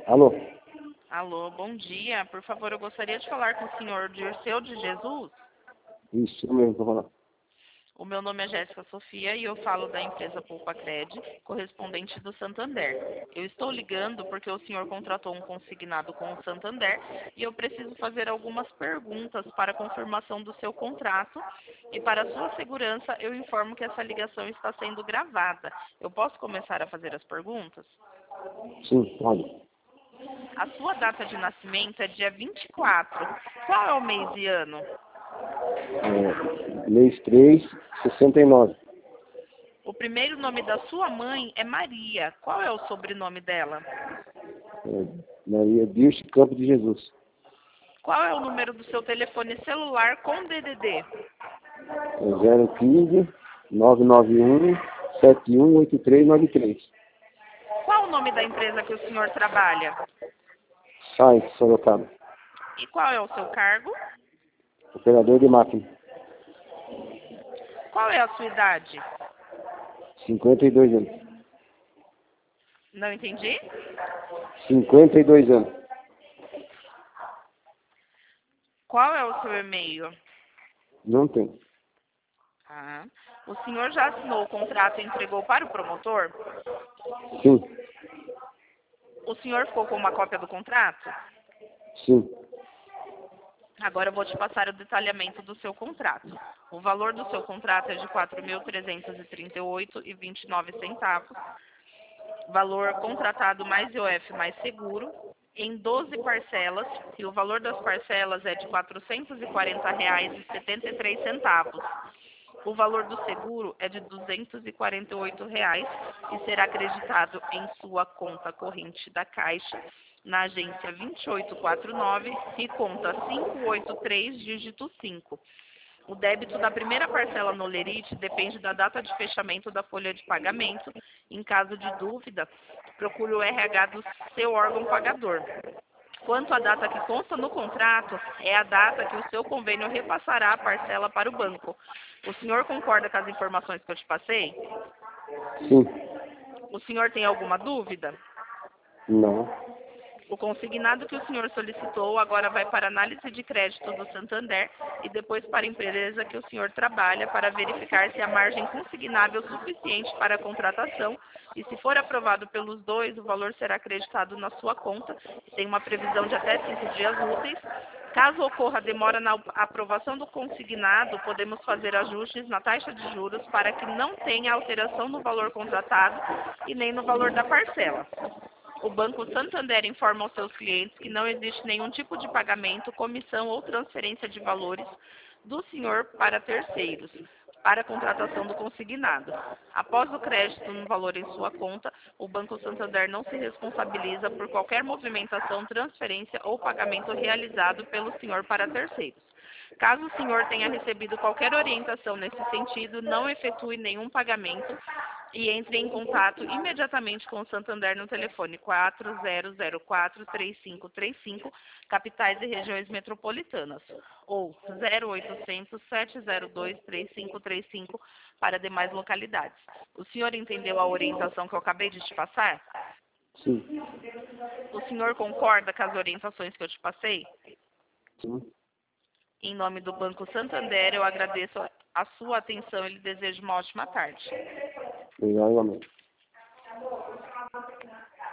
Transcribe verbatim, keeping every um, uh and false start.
Alô? Alô, bom dia. Por favor, eu gostaria de falar com o senhor Dirceu de Jesus. Isso mesmo, tô falando. O meu nome é Jéssica Sofia e eu falo da empresa Poupa Cred, correspondente do Santander. Eu estou ligando porque o senhor contratou um consignado com o Santander e eu preciso fazer algumas perguntas para confirmação do seu contrato. E para sua segurança, eu informo que essa ligação está sendo gravada. Eu posso começar a fazer as perguntas? Sim, pode. A sua data de nascimento é dia vinte e quatro. Qual é o mês e ano? É, mês três, sessenta e nove. O primeiro nome da sua mãe é Maria. Qual é o sobrenome dela? É, Maria Dirce Campo de Jesus. Qual é o número do seu telefone celular com D D D? É zero quinze, nove nove um, sete um oito três nove três. Qual o nome da empresa que o senhor trabalha? Sai, Sorocaba. E qual é o seu cargo? Operador de máquina. Qual é a sua idade? cinquenta e dois anos. Não entendi? cinquenta e dois anos. Qual é o seu e-mail? Não tem. Ah. O senhor já assinou o contrato e entregou para o promotor? Sim, O senhor ficou com uma cópia do contrato? sim. Agora eu vou te passar o detalhamento do seu contrato. O valor do seu contrato é de quatro mil trezentos e trinta e oito reais e vinte e nove centavos. Valor contratado mais I O F mais seguro, em doze parcelas, e o valor das parcelas é de quatrocentos e quarenta reais e setenta e três centavos. O valor do seguro é de duzentos e quarenta e oito reais e será acreditado em sua conta corrente da Caixa, na agência vinte e oito quarenta e nove e conta cinco oito três, dígito cinco. O débito da primeira parcela no Lerite depende da data de fechamento da folha de pagamento. Em caso de dúvida, procure o R H do seu órgão pagador. Quanto à data que consta no contrato, é a data que o seu convênio repassará a parcela para o banco. O senhor concorda com as informações que eu te passei? Sim. O senhor tem alguma dúvida? Não. O consignado que o senhor solicitou agora vai para análise de crédito do Santander e depois para a empresa que o senhor trabalha para verificar se a margem consignável é suficiente para a contratação e, se for aprovado pelos dois, o valor será acreditado na sua conta e tem uma previsão de até cinco dias úteis. Caso ocorra demora na aprovação do consignado, podemos fazer ajustes na taxa de juros para que não tenha alteração no valor contratado e nem no valor da parcela. O Banco Santander informa aos seus clientes que não existe nenhum tipo de pagamento, comissão ou transferência de valores do senhor para terceiros, para a contratação do consignado. Após o crédito no valor em sua conta, o Banco Santander não se responsabiliza por qualquer movimentação, transferência ou pagamento realizado pelo senhor para terceiros. Caso o senhor tenha recebido qualquer orientação nesse sentido, não efetue nenhum pagamento e entre em contato imediatamente com o Santander no telefone quatro zero zero quatro, três cinco três cinco, capitais e regiões metropolitanas, ou zero oitocentos, sete zero dois, três cinco três cinco para demais localidades. O senhor entendeu a orientação que eu acabei de te passar? Sim. O senhor concorda com as orientações que eu te passei? Sim. Em nome do Banco Santander, eu agradeço a sua atenção e lhe desejo uma ótima tarde. Obrigado, igualmente.